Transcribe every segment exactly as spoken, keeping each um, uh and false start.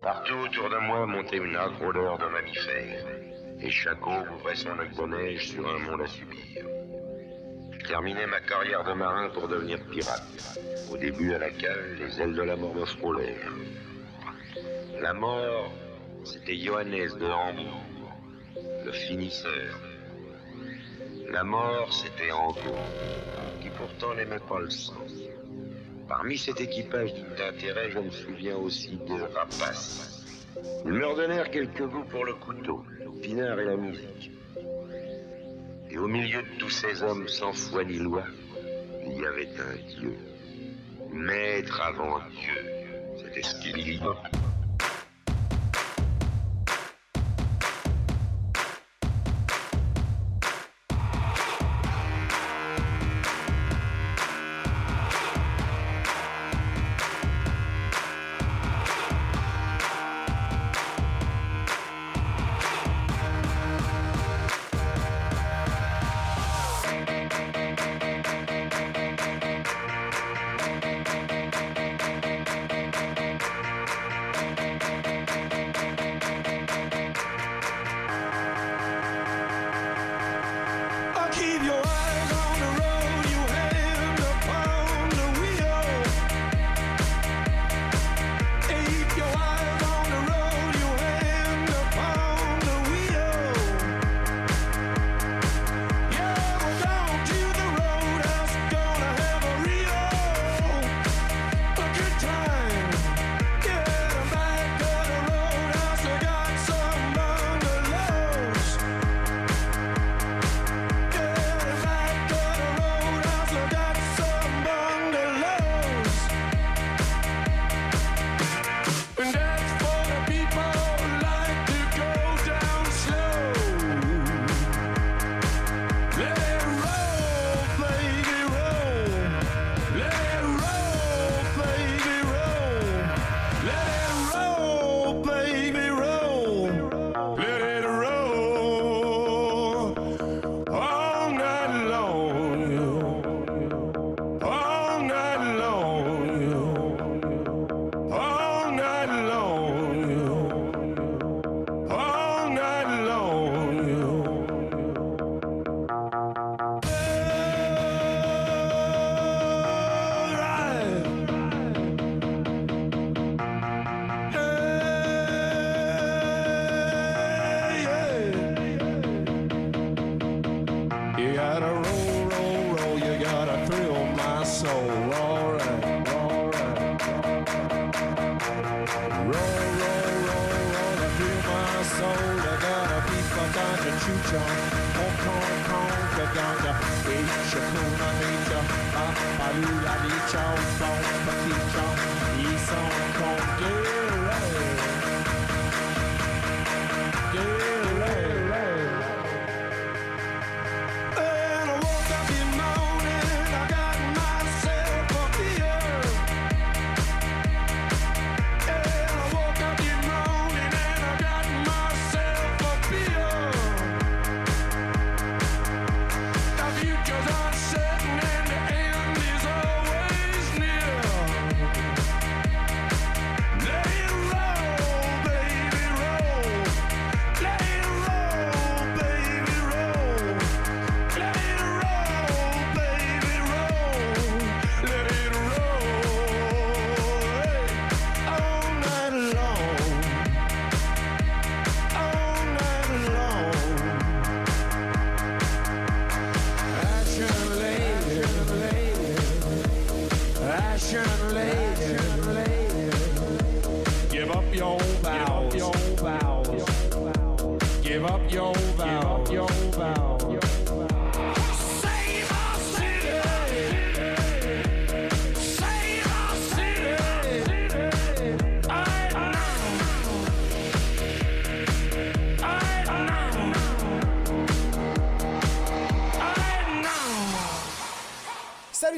Partout autour de moi montait une âcre odeur de mammifères, et chaque eau ouvrait son lac de neige sur un monde à subir. Je terminais ma carrière de marin pour devenir pirate. Au début, à la cale, les ailes de la mort me frôlèrent. La mort, c'était Johannes de Hambourg, le finisseur. La mort, c'était Angot, qui pourtant n'aimait pas le sang. Parmi cet équipage digne d'intérêt, je me souviens aussi de Rapace. Ils me redonnèrent quelques goûts pour le couteau, le pinard et la musique. Et au milieu de tous ces hommes sans foi ni loi, il y avait un Dieu. Maître avant Dieu, c'était ce qu'il dit.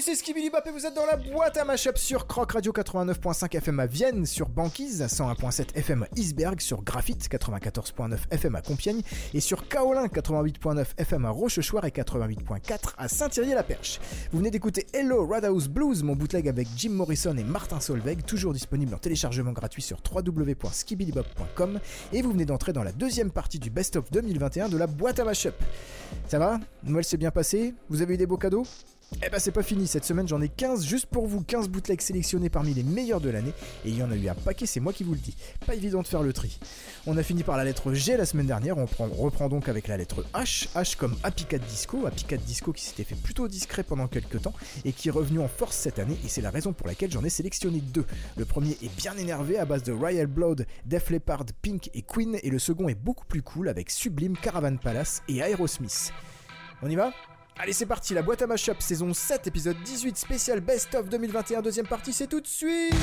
c'est Skibidi Bop et vous êtes dans la boîte à mashup sur Croc Radio quatre-vingt-neuf virgule cinq F M à Vienne, sur Banquise, cent un virgule sept F M à Isberg, sur Graphite, quatre-vingt-quatorze virgule neuf F M à Compiègne et sur Kaolin, quatre-vingt-huit virgule neuf F M à Rochechouart et quatre-vingt-huit virgule quatre à Saint-Thierry-la-Perche. Vous venez d'écouter Hello Roadhouse Blues, mon bootleg avec Jim Morrison et Martin Solveig, toujours disponible en téléchargement gratuit sur w w w point skibidibop point com, et vous venez d'entrer dans la deuxième partie du Best of deux mille vingt et un de la boîte à mashup. Ça va ? Noël s'est bien passé ? Vous avez eu des beaux cadeaux ? Eh ben c'est pas fini, cette semaine j'en ai quinze juste pour vous, quinze bootlegs sélectionnés parmi les meilleurs de l'année, et il y en a eu un paquet, c'est moi qui vous le dis. Pas évident de faire le tri. On a fini par la lettre G la semaine dernière, on prend, reprend donc avec la lettre H, H comme Happy Cat Disco, Happy Cat Disco qui s'était fait plutôt discret pendant quelques temps, et qui est revenu en force cette année, et c'est la raison pour laquelle j'en ai sélectionné deux. Le premier est bien énervé à base de Royal Blood, Def Leppard, Pink et Queen, et le second est beaucoup plus cool avec Sublime, Caravan Palace et Aerosmith. On y va ? Allez c'est parti, la boîte à mashup saison sept épisode dix-huit spécial Best of deux mille vingt et un, deuxième partie, c'est tout de suite.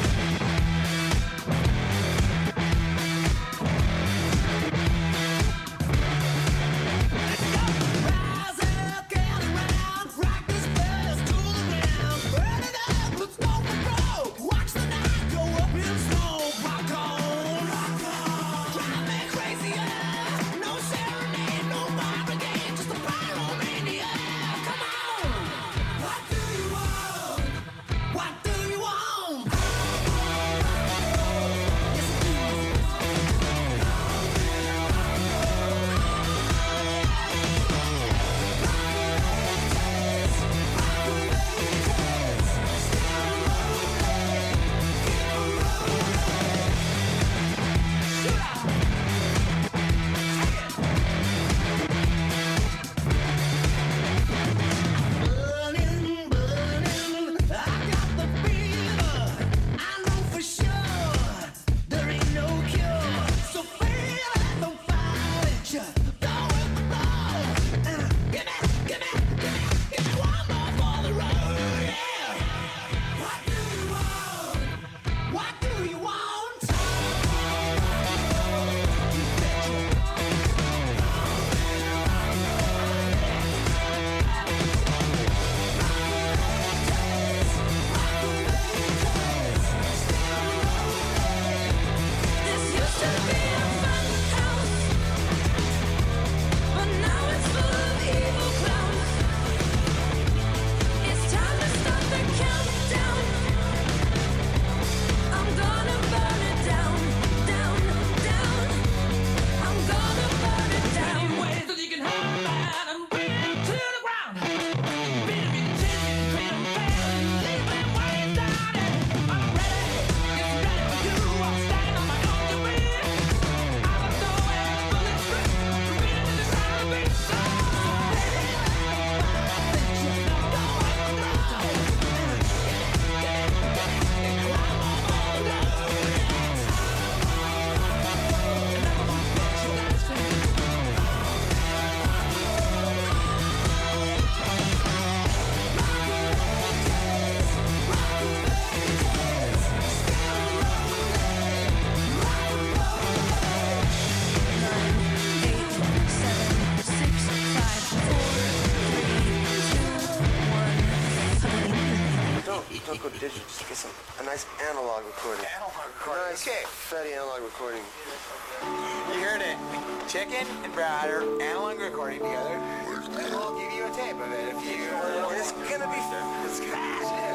Chicken and browder, analog recording together, and we'll give you a tape of it if you. It's gonna be. It's gonna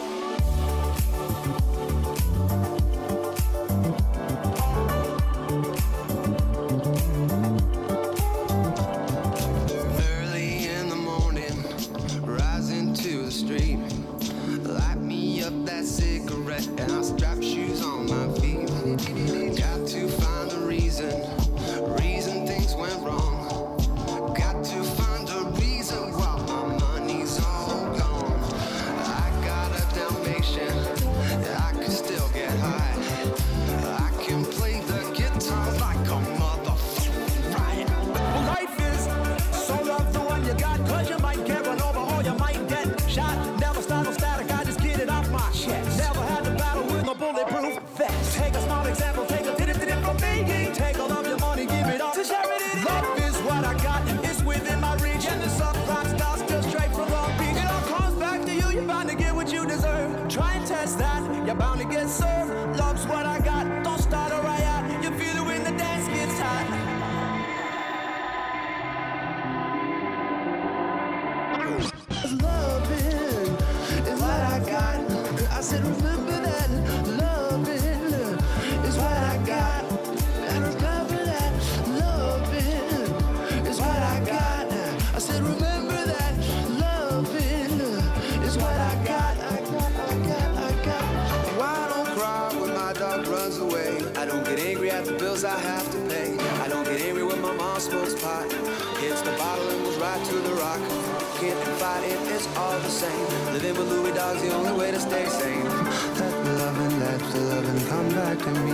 Early in the morning, rising to the street, light me up that cigarette, and I'll strap shoes on my feet. Got to find a reason. Reason things went wrong. Got to find a reason why my money's all gone. I got you're bound to get served. Love's what I got, don't start a riot. You feel it when the dance gets hot. Loving is what I got. I said remember that. Loving is what I got. And remember that. Loving is what I got. I said remember that. Loving is what I got. I got, I got, I got. Why I don't cry when my dog runs away. I don't get angry at the bills I have to pay. I don't get angry when my mom smokes pot. Hits the bottle and goes right to the rock. Can't fight it, it's all the same. Living with Louis Dog's the only way to stay sane. Let the loving, let the loving come back to me.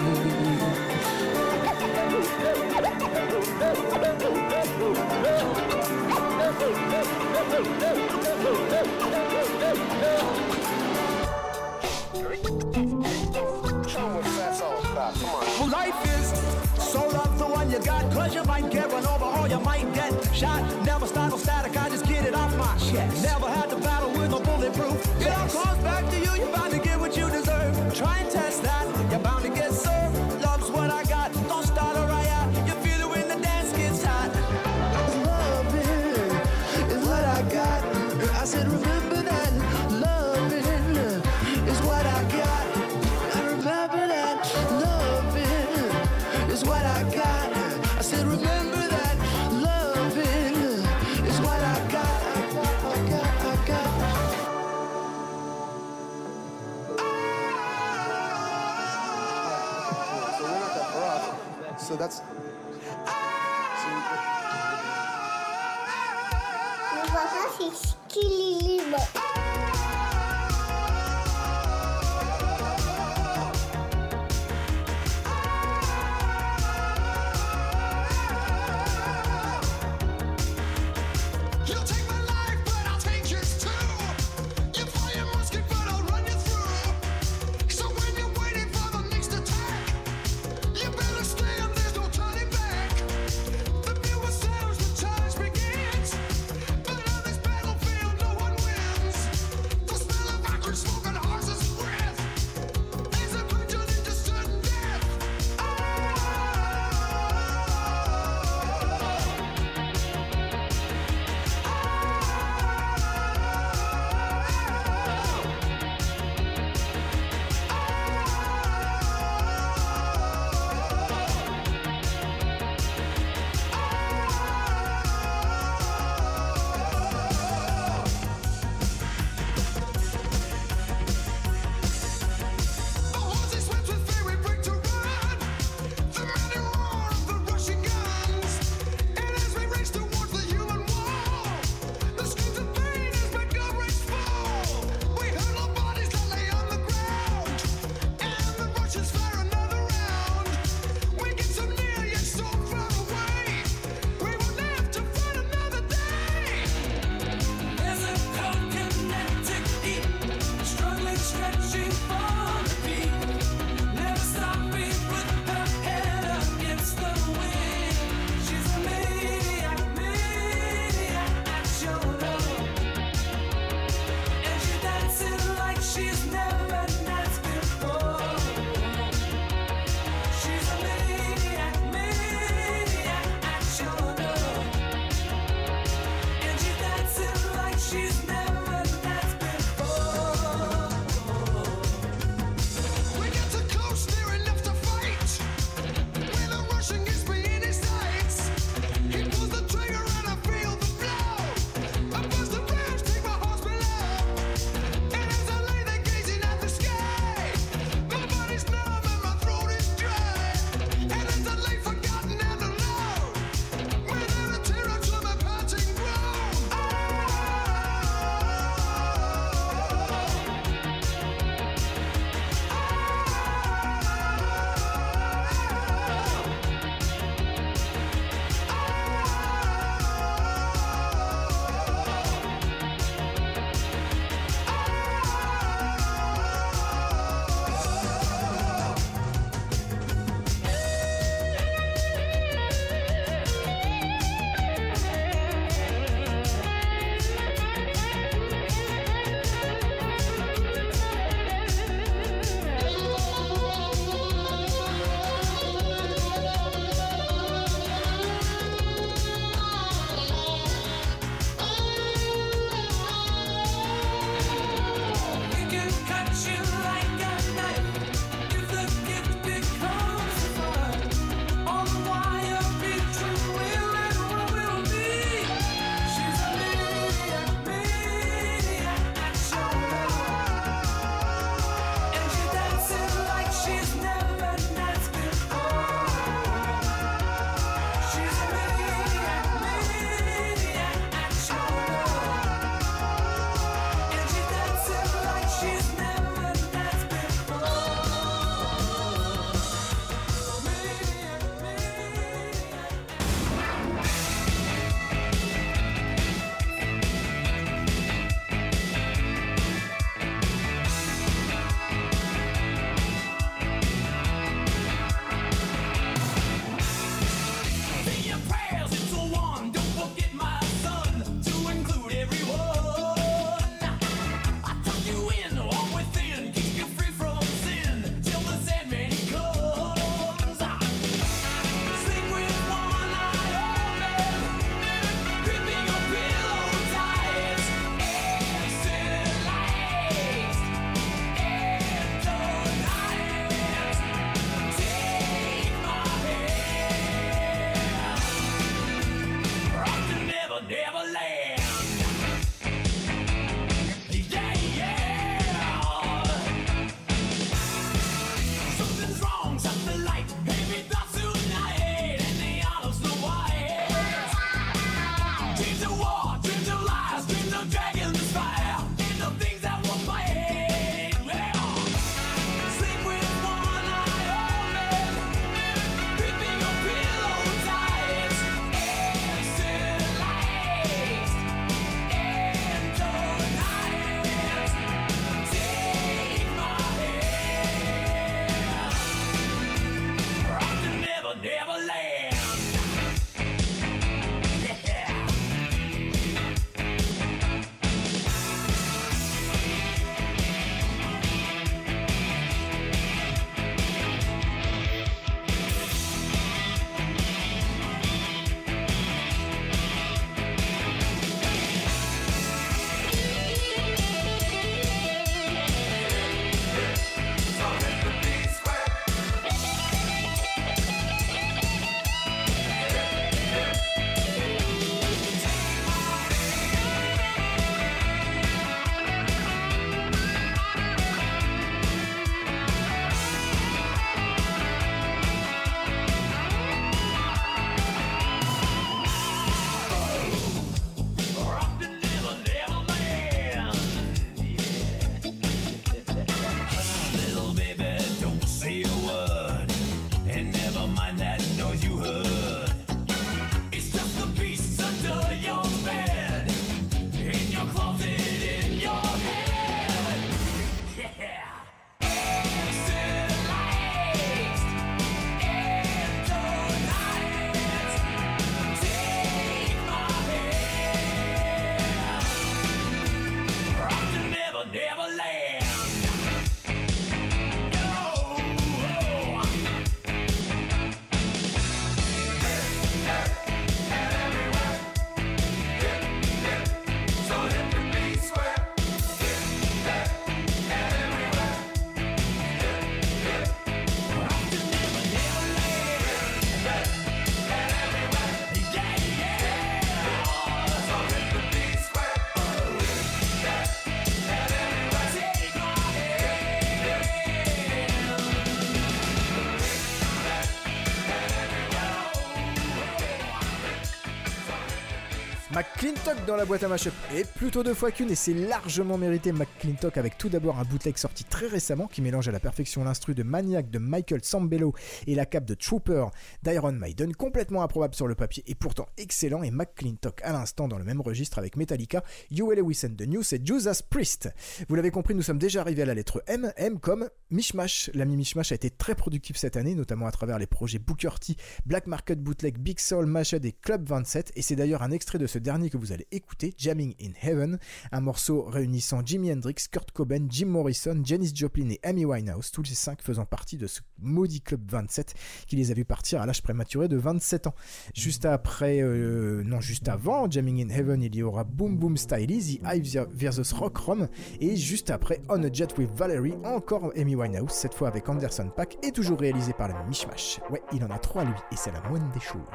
Well, life is so love the one you got. Cause you might get run over or you might get shot. Never start no static, I just get it off my chest. Never had to battle with no bulletproof. It all comes back to you, you're bound to get what you deserve. Try and test that, you're bound to get served. Love's what I got, don't start a riot. You feel it when the dance gets hot. Loving is what I got. I said remember that. Loving is what I got. I remember that. Loving is what I got. I said remember that. Loving is what I got. I got, I got, I got. So we're not that far off. So that's. Begins, but on this battlefield no one wins. McClintock dans la boîte à mashup, et plutôt deux fois qu'une, et c'est largement mérité. McClintock avec tout d'abord un bootleg sorti très récemment qui mélange à la perfection l'instru de Maniac de Michael Sambello et la cape de Trooper d'Iron Maiden, complètement improbable sur le papier et pourtant excellent. Et McClintock à l'instant dans le même registre avec Metallica, Huey Lewis and the News et Judas Priest. Vous l'avez compris, nous sommes déjà arrivés à la lettre M, M comme Mishmash. L'ami Mishmash a été très productif cette année, notamment à travers les projets Booker T, Black Market Bootleg, Big Soul, Mashed et Club vingt-sept, et c'est d'ailleurs un extrait de ce dernier que vous allez écouter, Jamming in Heaven, un morceau réunissant Jimi Hendrix, Kurt Cobain, Jim Morrison, Janis Joplin et Amy Winehouse, tous les cinq faisant partie de ce maudit Club vingt-sept qui les a vus partir à l'âge prématuré de vingt-sept ans. Juste après, euh, non juste avant Jamming in Heaven, il y aura Boom Boom Stylies, The Hive versus Rock Rom, et juste après On a Jet with Valerie, encore Amy Winehouse, cette fois avec Anderson .Paak, et toujours réalisé par le Mishmash. Ouais, il en a trois lui, et c'est la moindre des choses.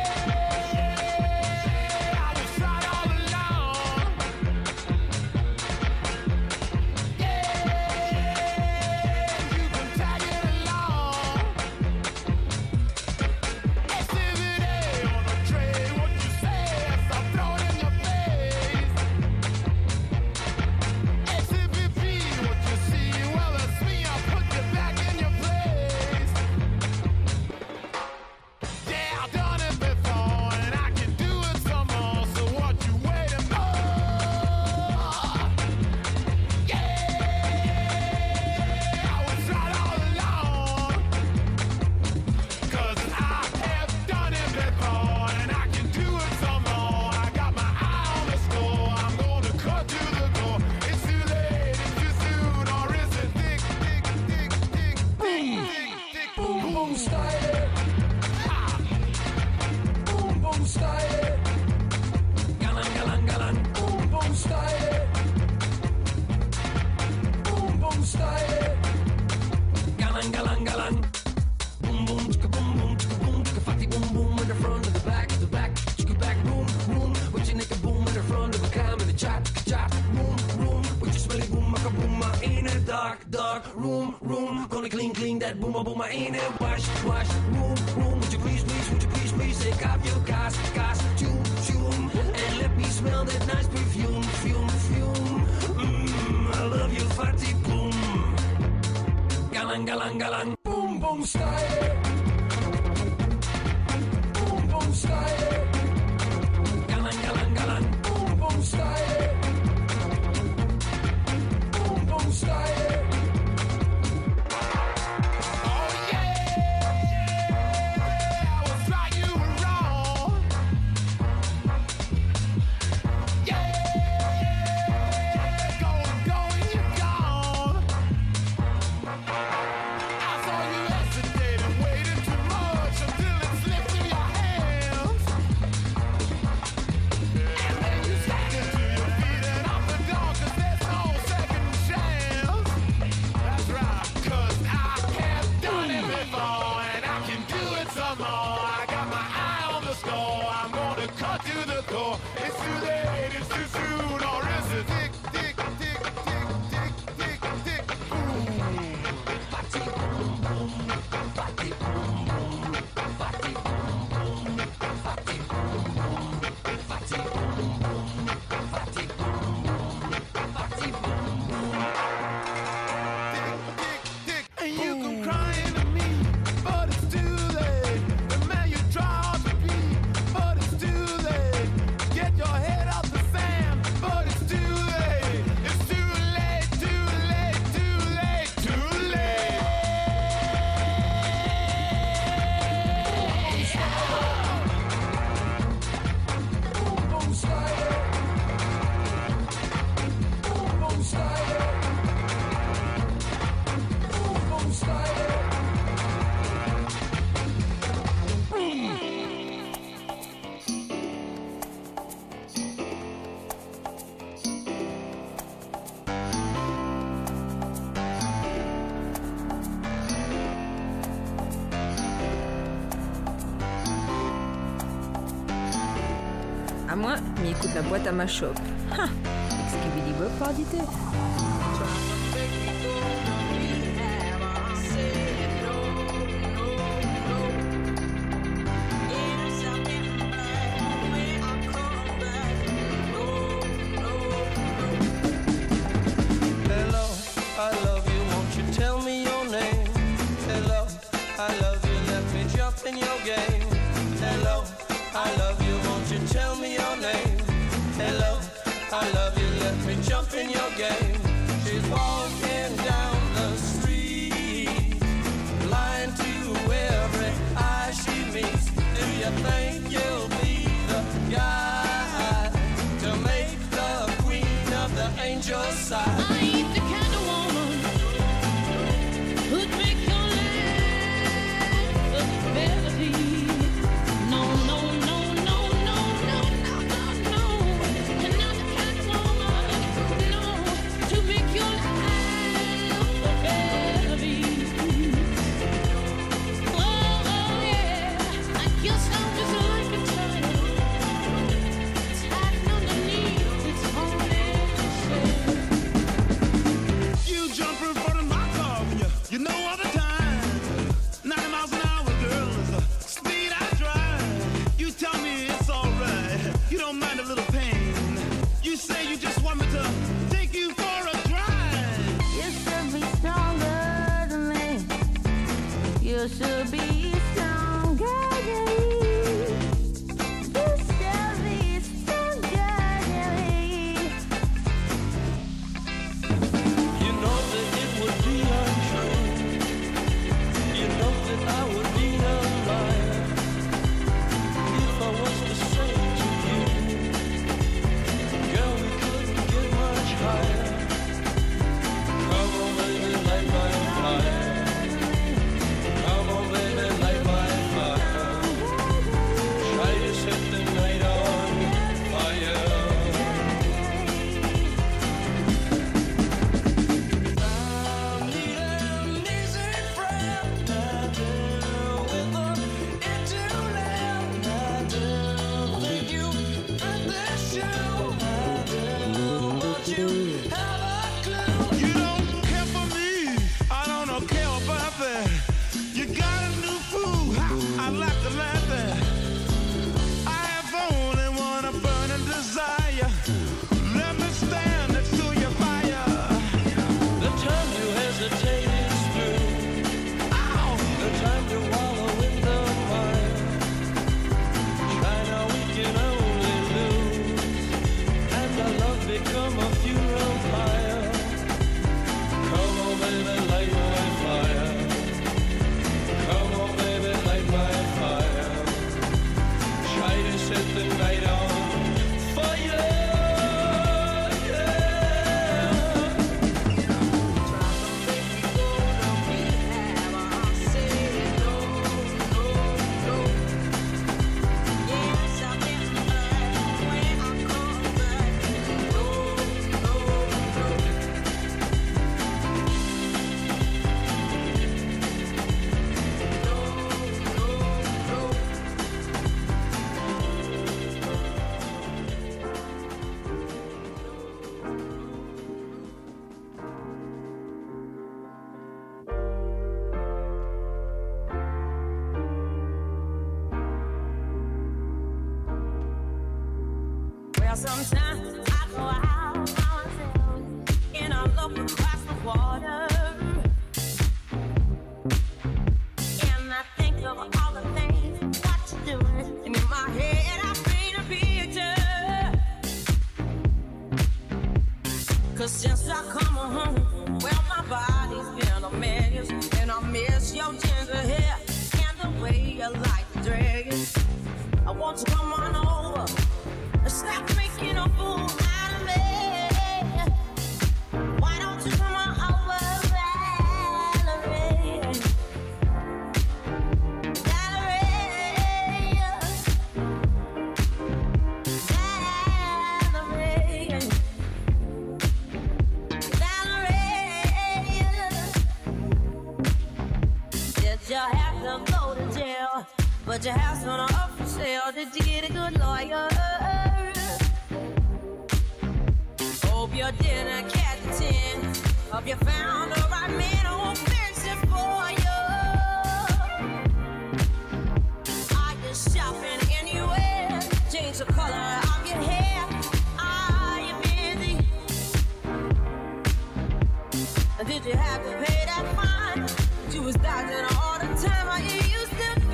Boom, boom, in it, wash, wash, room, room. Would you please, please, would you please, please take off your gas, gas, tune, tune, and let me smell that nice perfume, fume, fume. Mmm, I love you, fatty boom. Galang, galang, galang, boom, boom style. Boom, boom style. Galang, galang, galang, boom, boom style. Boom, boom style. À moi, mais écoute la boîte à mashup. Ha! Skibidi Bob par dité. Back me jump in your game. Hello, I love you, won't you tell me your name? Hello, I love you, let me jump in your game. She's walking down the street, blind to every eye she meets. Do you think you'll be the guy to make the queen of the angel side? I ain't the kind of woman who'd make your life a melody. No, no, no, no, no, no, no, no, no. You're not the kind of woman, no, to make your life a melody. Oh, oh, yeah, I guess I'm just like a child, tied underneath its holy shell. You jump in front of my car when you, you know all the time. ninety miles an hour, girl, is the speed I drive. You tell me it's alright, you don't mind a little pain. You say you just want me to take you for a drive. You should be stronger than me. You should be stronger than me. You should be stronger than me. You know that it would be untrue. You know that I would be a liar if I was to say to you, girl, we couldn't get much higher. Come on, baby, light my fire. Come on, baby, light my fire. Try to set the night on fire. I need an easy friend, I do, with an intellect, I do. Think you fit this shoe, I do, but you have a clue. You don't care for me, I don't care about that. You got a new fool, I like to laugh at. I have only one burning desire. Let me stand next to your fire. The time you hesitate is through. Ow! The time to wallow in the mire. Try now, we can only lose, and our love become a funeral pyre. Come on, baby, light my fire. Come on, baby, light my fire. Try to set the night on fire. Well, sometimes I go out by myself and I look across the water, and I think of all the things what you're doing, and in my head I paint a picture. Cause since I come home, well, my body's been a mess, and I miss your ginger hair and the way you like to dress. I want you to come on over. Stop making a fool out of me. Why don't you come on over, Valerie? Valerie. Valerie. Valerie. Did you have to go to jail? But your house on up for sale. Did you get a good lawyer? Hope you didn't catch a ten. Hope you found the right man who will fix it for you. Are you shopping anywhere? Change the color of your hair. Are you busy? Did you have to pay that fine? You was dodging all the time. Are you used to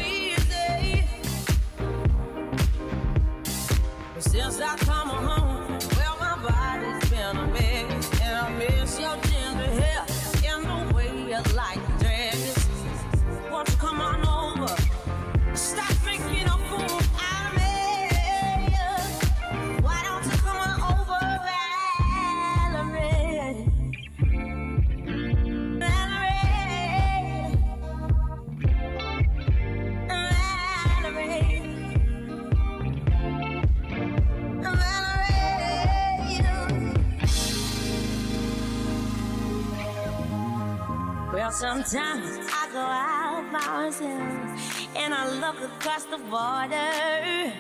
Sometimes I go out by myself and I look across the border,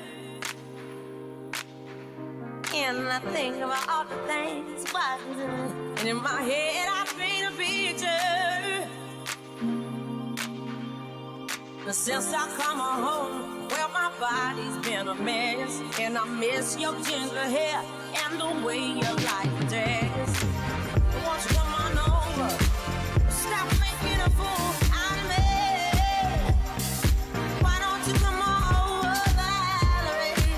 and I think about all the things I can do. And in my head I paint a picture. But since I come home, well, my body's been a mess, and I miss your ginger hair and the way you like to dance. Won't you come on over? Stop making a fool out of me. Why don't you come on over, Valerie?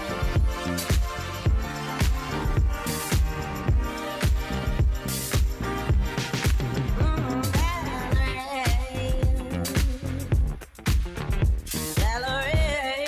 Mm, Valerie. Valerie.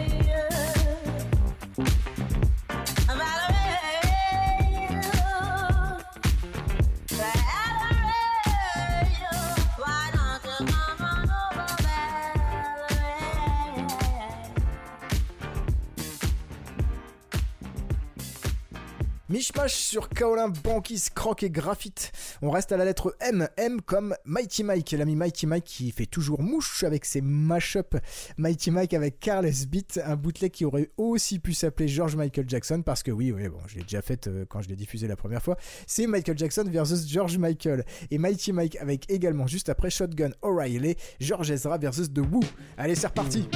Mishmash sur Kaolin, Banquise, Croc et Graphite. On reste à la lettre M. M comme Mighty Mike, l'ami Mighty Mike qui fait toujours mouche avec ses mash-up. Mighty Mike avec Carles Beat, un bootleg qui aurait aussi pu s'appeler George Michael Jackson, parce que oui, oui, bon, je l'ai déjà fait euh, quand je l'ai diffusé la première fois. C'est Michael Jackson versus George Michael. Et Mighty Mike avec également juste après Shotgun O'Reilly, George Ezra versus The Who. Allez, c'est reparti.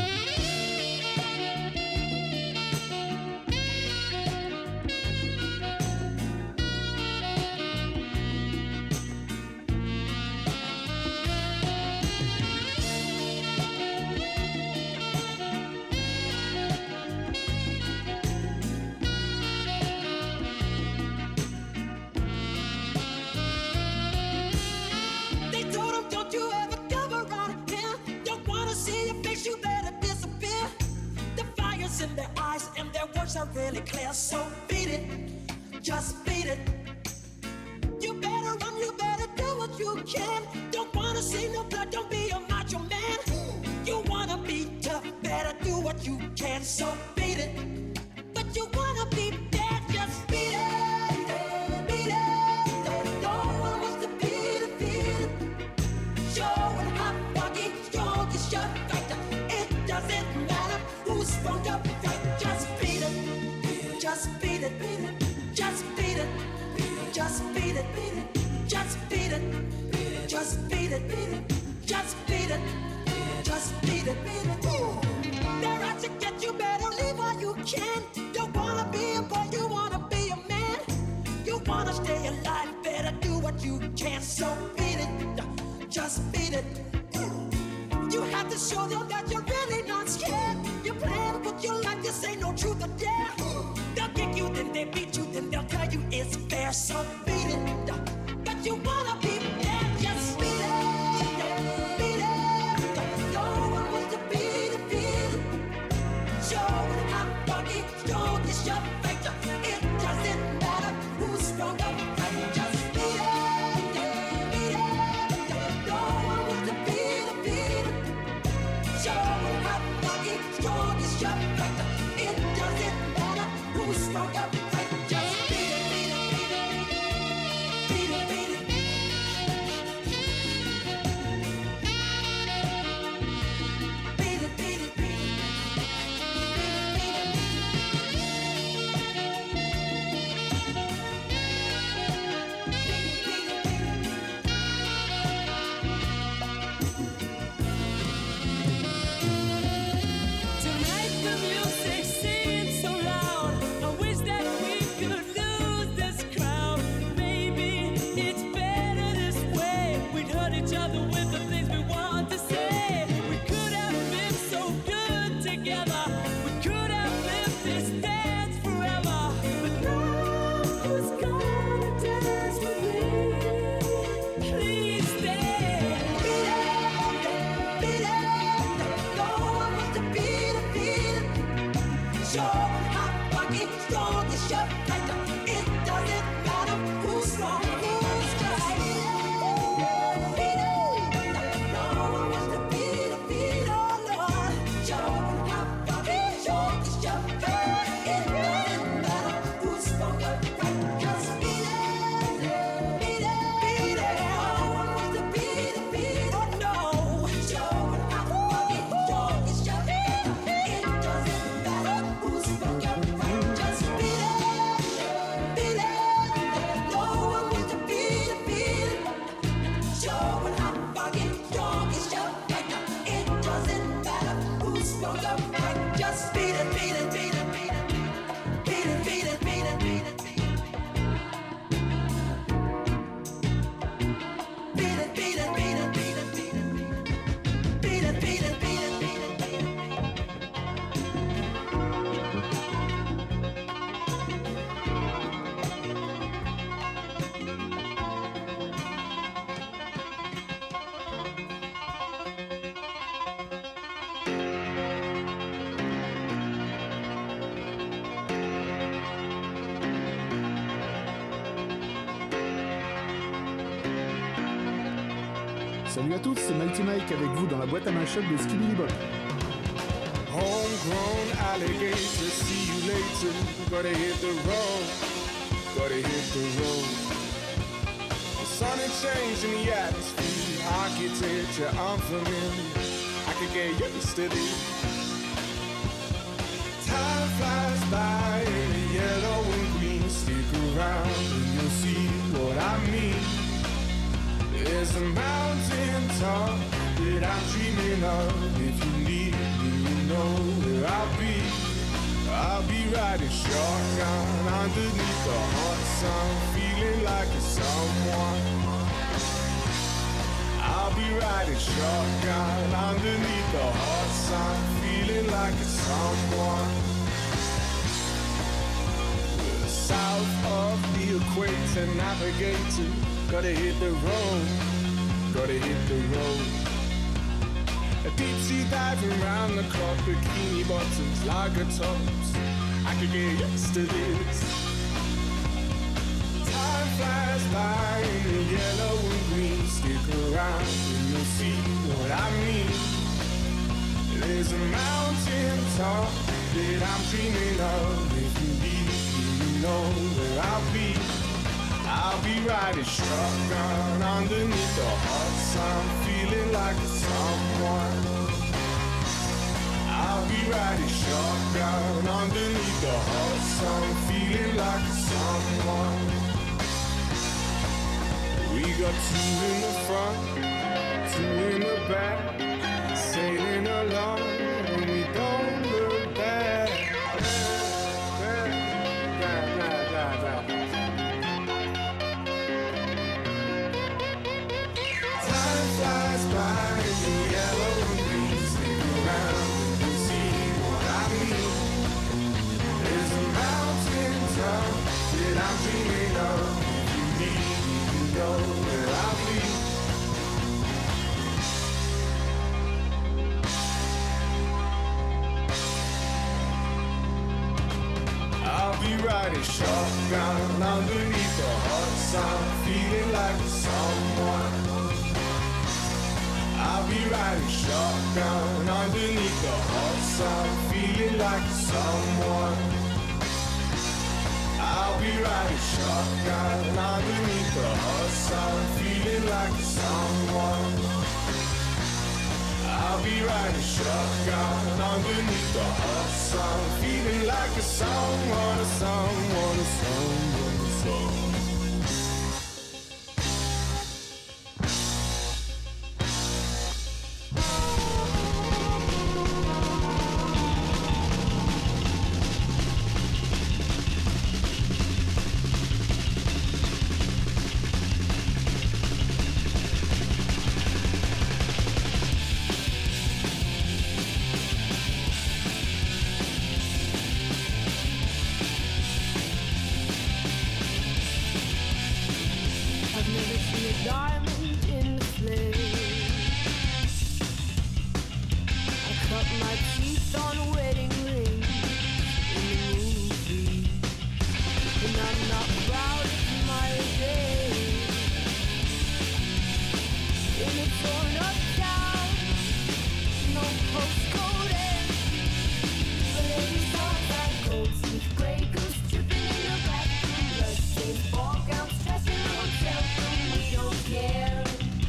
In their eyes and their words are really clear. So beat it, just beat it. You better run, you better do what you can. Don't wanna see no blood, don't be a macho man. You wanna be tough, better do what you can. So beat it, but you wanna be bad, just beat it, beat it. No one wants to beat it, beat it. Showing hot buggy, strong is your factor. It doesn't matter who's sprung up. Just beat it, just beat it, beat it, just beat it, just beat it, beat it, just beat it, just beat it, beat it, just beat it, just beat it, beat it. They're out to get you, better leave while you can. Don't wanna be a boy, you wanna be a man. You wanna stay alive, better do what you can. So beat it, just beat it. You have to show them that you're really not scared. You plan with your life, this ain't no truth or dare. They'll kick you, then they beat you, then they'll tell you it's fair. So beat it, but you wanna be there, just beat it, beat it. No one wants to beat it, beat it. Showing how funky, strong is your factor. It doesn't matter who's strong up, right? Just beat it, beat it. No one wants to beat it, beat it. Showing how funky, strong is your factor. It doesn't matter who's strong up, right? Just beat it, beat it, beat it, beat it, beat it. Beat it, beat it, beat it. Tonight the music seems so loud. I wish that we could lose this crowd. Maybe it's better this way. We'd hurt each other with the things we want to say. We could have been so good together. We could have lived this dance forever. But now who's gonna dance with me? Please stay. Beat it, beat it. No one wants to beat it, beat it. Showing how funky, strong is your factor. It doesn't matter who's strong, who's just beat it. No one wants to beat it, beat it. Oh Lord, showing how funky, strong is your factor. It doesn't matter who's strong, right? Just beat it, beat it, beat it. No one wants to beat it, beat it. Don't look back, just beat it, beat it, beat it, beat it, beat it, beat it, beat it, beat it, beat it, beat it, beat it, beat it, beat it, beat it, beat it, beat it, beat it, beat it. Salut à tous, c'est Mighty Mike avec vous dans la boîte à mashup de Skibidi Bop. Homegrown alligator, see you later. Gotta hit the road, gotta hit the road. The sun is changing the atmosphere, architecture unfamiliar. I could get used to this. Time flies by in the yellow and green. Stick around and you'll see what I mean. There's a mountain top that I'm dreaming of. If you need me, you know where I'll be. I'll be riding shotgun underneath the hot sun, feeling like a someone. I'll be riding shotgun underneath the hot sun, feeling like a someone. South of the equator, navigator, gotta hit the road, gotta hit the road. A deep sea diving round the clock, bikini bottoms, lager tops. I could get used to this. Time flies by in the yellow and green. Stick around and you'll see what I mean. There's a mountain top that I'm dreaming of. If you need me, you know where I'll be. I'll be riding shotgun underneath the hot sun, feeling like someone. I'll be riding shotgun underneath the hot sun, feeling like someone. We got two in the front, two in the back, sailing along and we don't look back. Flies by in the yellow and green. Stick around and see what I mean. There's a mountain top that I'm dreaming of. If you need me, you know where I'll be. I'll be riding shotgun underneath the hot sun, feeling like someone. I'll be riding shotgun underneath the hot sun, feeling like someone. I'll be riding shotgun underneath the hot sun, feeling like someone. I'll be riding shotgun underneath the hot sun, feeling like a someone, a someone, a someone, a someone.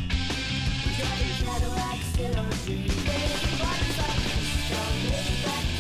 Cadillacs in our dreams. Everybody's like, don't look back.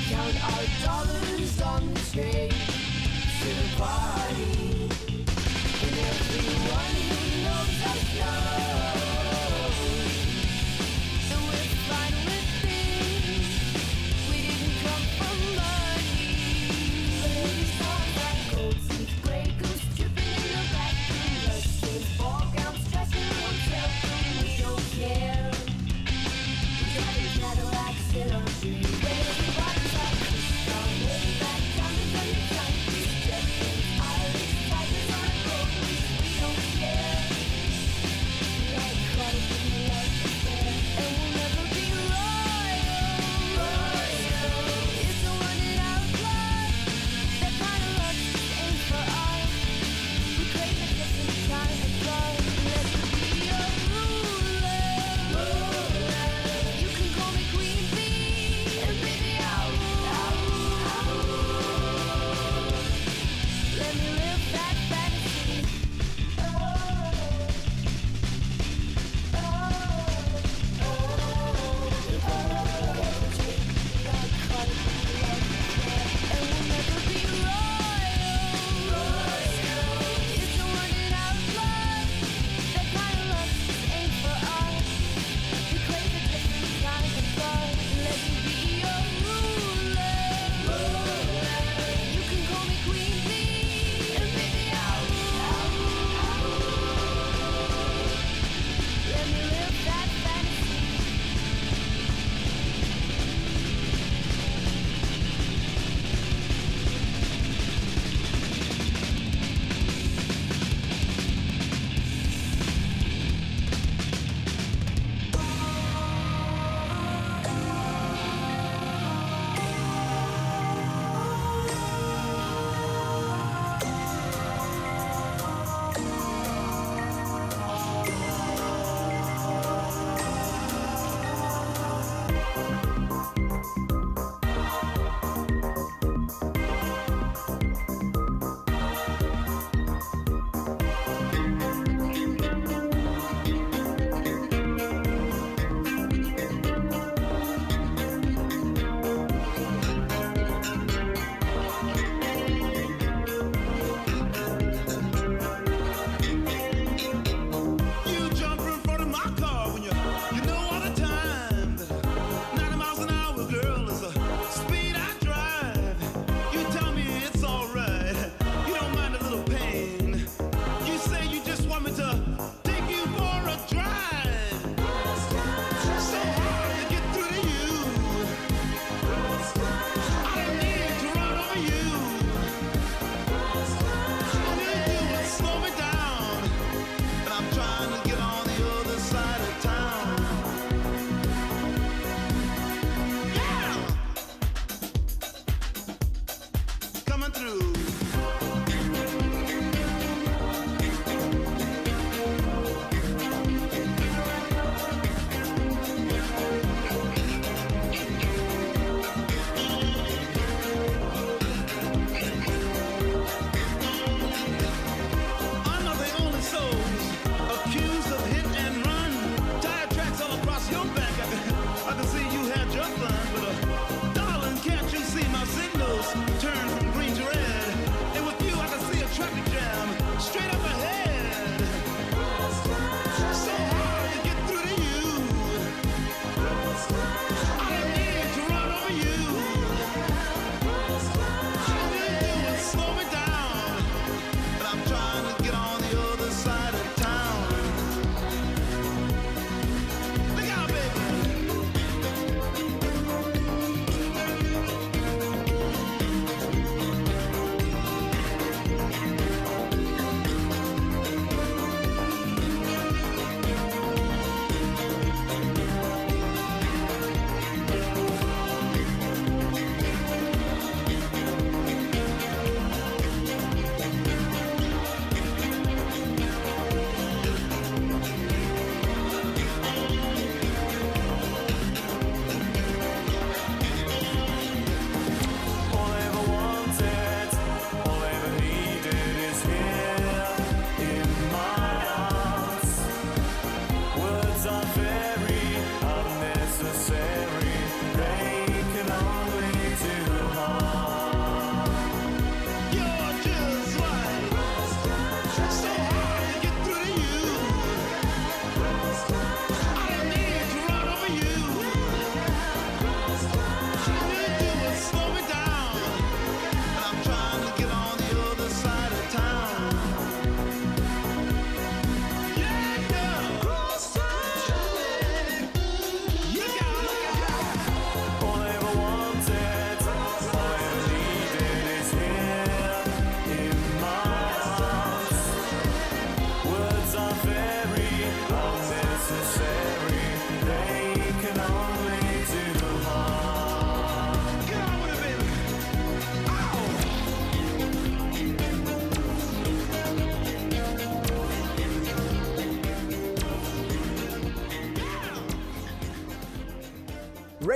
count our dollars on the train to the party. And everyone who knows us knows that we're fine with things. We didn't come from money. Ladies, songs like gold teeth, grey goose dripping in the bathroom, bloodstains, ball gowns, dressing room, hotel room. We don't care. We're driving Cadillacs in our dreams. Where everybody's like, this song, way back, diamonds on your tongue, these jet things. I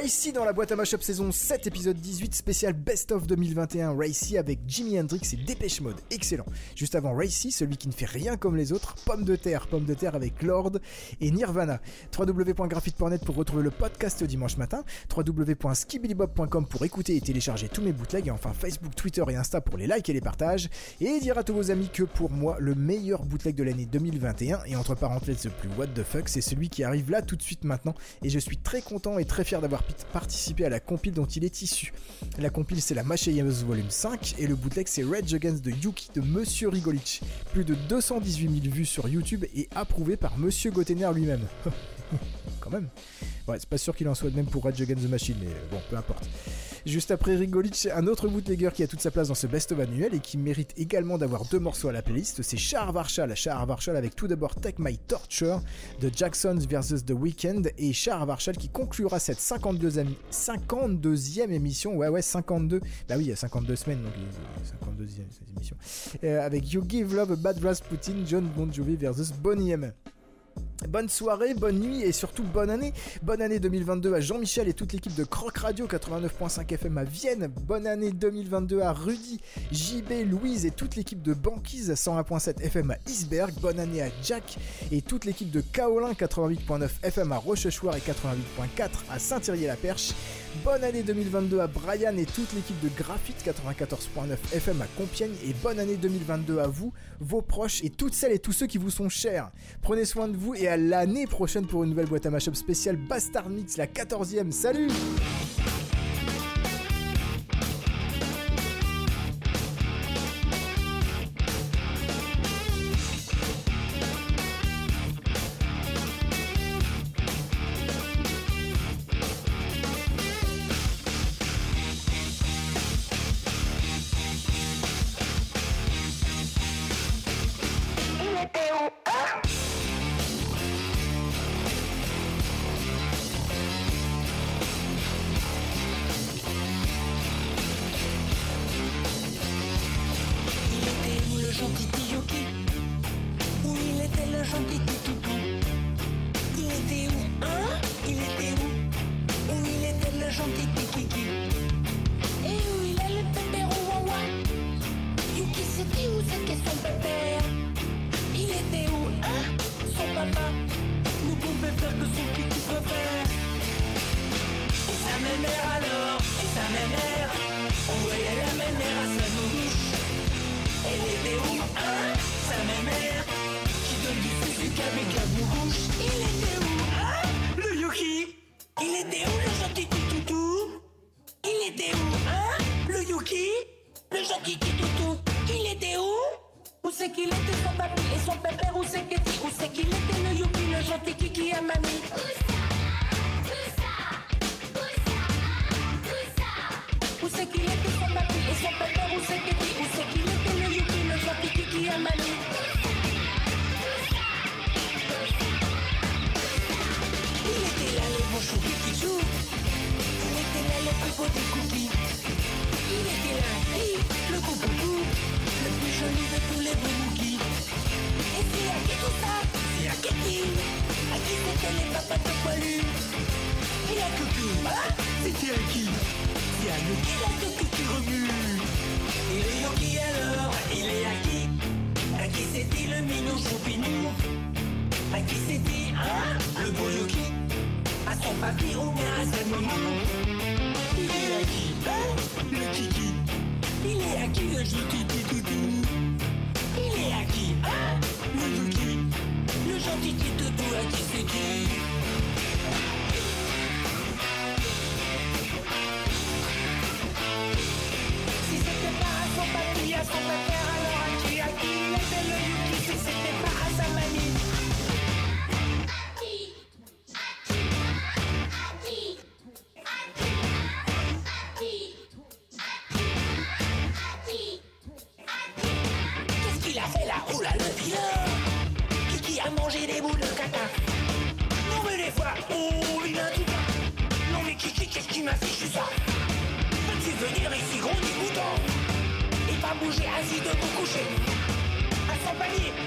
Racy dans la boîte à mashup saison sept, épisode dix-huit, spécial Best of deux mille vingt et un. Racy avec Jimi Hendrix et Dépêche Mode, excellent. Juste avant Racy, celui qui ne fait rien comme les autres, Pomme de terre, Pomme de terre avec Lord et Nirvana. w w w point graphite point net pour retrouver le podcast dimanche matin, w w w point skibidibop point com pour écouter et télécharger tous mes bootlegs, et enfin Facebook, Twitter et Insta pour les likes et les partages, et dire à tous vos amis que pour moi, le meilleur bootleg de l'année deux mille vingt et un, et entre parenthèses le plus what the fuck, c'est celui qui arrive là tout de suite maintenant, et je suis très content et très fier d'avoir participé à la compile dont il est issu. La compile c'est la Machéieuse volume cinq, et le bootleg c'est Rage Against the Yuki de Monsieur Rigolich. Plus de deux cent dix-huit mille vues sur YouTube et approuvé par Monsieur Gottener lui-même. Quand même. Ouais, c'est pas sûr qu'il en soit de même pour Rage Against the Machine, mais bon, peu importe. Juste après Rigolich, un autre bootlegger qui a toute sa place dans ce best-of annuel et qui mérite également d'avoir deux morceaux à la playlist, c'est Shahar Varshal. Shahar Varshal avec tout d'abord Take My Torture de Jackson versus The Weeknd, et Shahar Varshal qui conclura cette cinquante-deuxième, cinquante-deuxième émission, ouais ouais cinquante-deux, bah oui il y a cinquante-deux semaines donc cinquante-deuxième émission, euh, avec You Give Love a Bad Rasputin, John Bon Jovi versus Boney M. Bonne soirée, bonne nuit et surtout bonne année. Bonne année deux mille vingt-deux à Jean-Michel et toute l'équipe de Croc Radio quatre-vingt-neuf point cinq F M à Vienne. Bonne année deux mille vingt-deux à Rudy, J B, Louise et toute l'équipe de Banquise cent un point sept F M à Isberg. Bonne année à Jack et toute l'équipe de Kaolin quatre-vingt-huit point neuf F M à Rochechouart et quatre-vingt-huit point quatre à Saint-Thierry-la-Perche. Bonne année deux mille vingt-deux à Brian et toute l'équipe de Graphite quatre-vingt-quatorze point neuf F M à Compiègne. Et bonne année deux mille vingt-deux à vous, vos proches et toutes celles et tous ceux qui vous sont chers. Prenez soin de vous et à l'année prochaine pour une nouvelle boîte à mashup spéciale Bastard Mix, la quatorzième. Salut!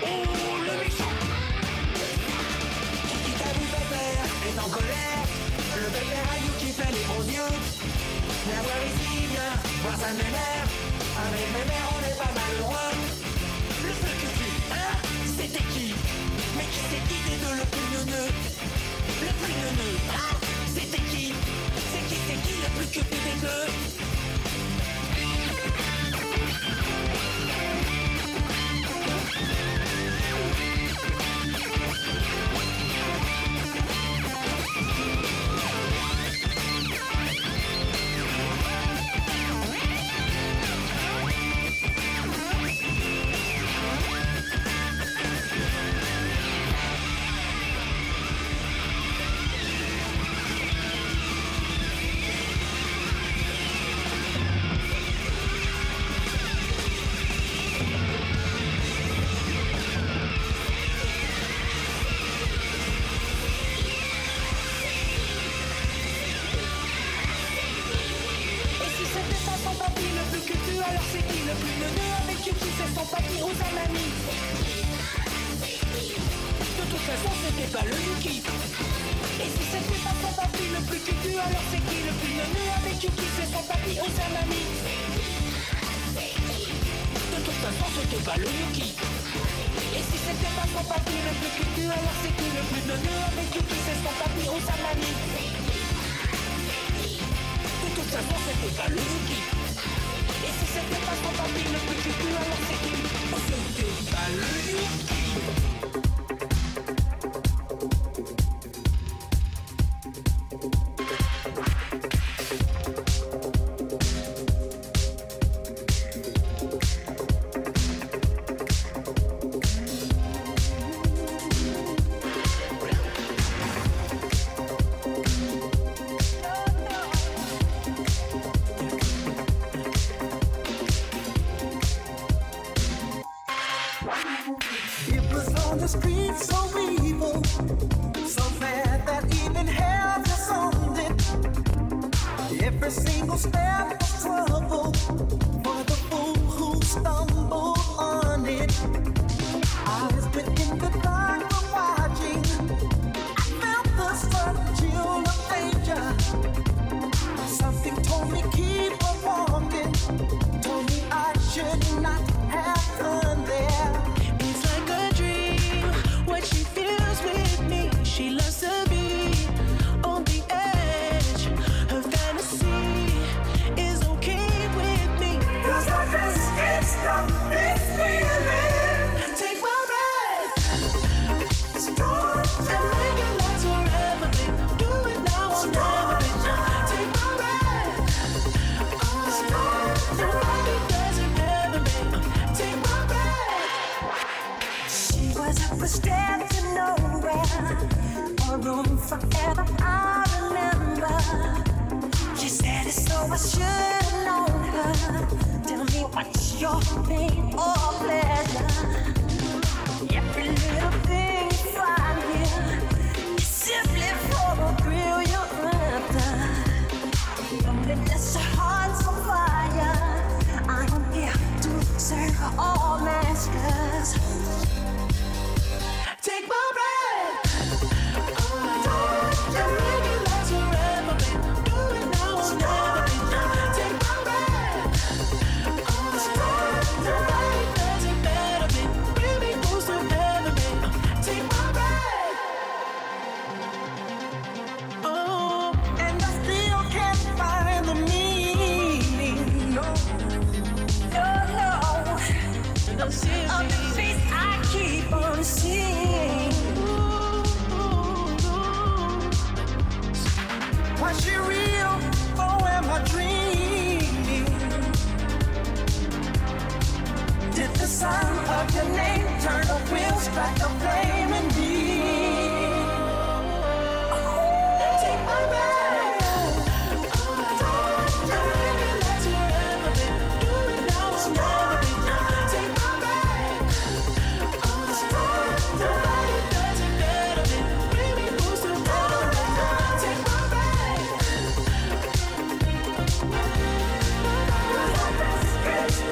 En colère, le bébé Rayou qui fait les gros yeux. Viens voir ici, viens voir ça mes mères. Avec mes mères on est pas malheureux. Le feu que tu, hein, c'était qui? Mais qui c'est qui des deux le plus neuneux? Le plus neuneux, hein, c'était qui? C'est qui, c'est qui le plus cupide des deux?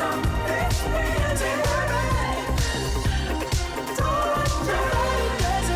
Take my breath.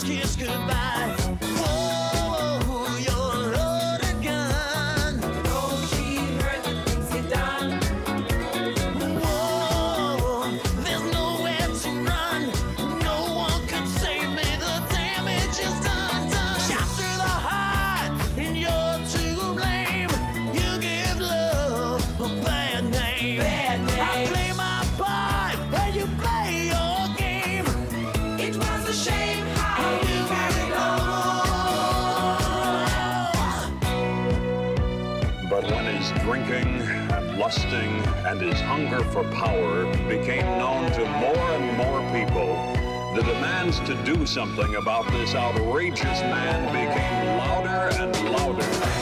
last kiss goodbye. Whoa, your loaded gun. Oh, she heard the things you done. Whoa, there's nowhere to run. No one could save me. The damage is done, done. Shot through the heart, and you're to blame. You give love a bad name. Bad name. I play my part, and you play your game. It was a shame how you carried on. But when his drinking and lusting and his hunger for power became known to more and more people, the demands to do something about this outrageous man became louder and louder.